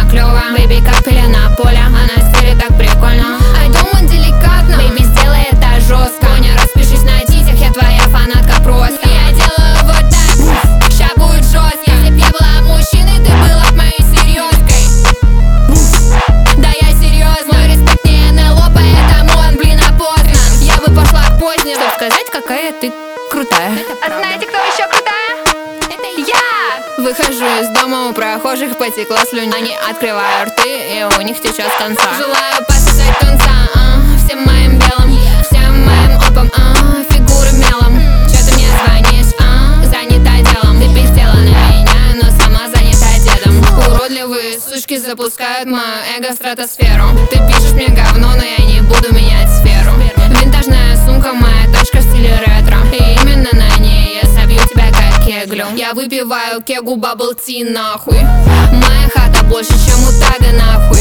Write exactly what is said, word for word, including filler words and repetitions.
клёво. Бэйби, как пелена поля, а на стиле так прикольно. I don't want деликатно, бэйби, сделай это жестко. Тоня, распишись на титях, я твоя фанатка просто. Я делаю вот так, ща будет жестко. Если б я была мужчиной, ты была б моей серьезкой. Да я серьезно, мой респект не эн эл о, поэтому он, блин, опознан. Я бы пошла позднее, чтобы сказать, какая ты крутая. А знаете, кто еще крутая? Это я! Выхожу из дома, у прохожих потекла слюня. Они открывают рты, и у них течет с конца. Желаю пососать тунца, а, всем моим белым, всем моим опам, а, фигуры мелом. Чё ты мне звонишь, а, занята делом. Ты пиздела на меня, но сама занята дедом. Уродливые сучки запускают мою эго в стратосферу. Ты пишешь мне говно, но я не буду менять сферу. Винтажная сумка, моя тачка в стиле ретро. И именно на ней я собью тебя как кеглю. Я выпиваю кегу бабл ти нахуй. Моя хата больше, чем у Тага нахуй.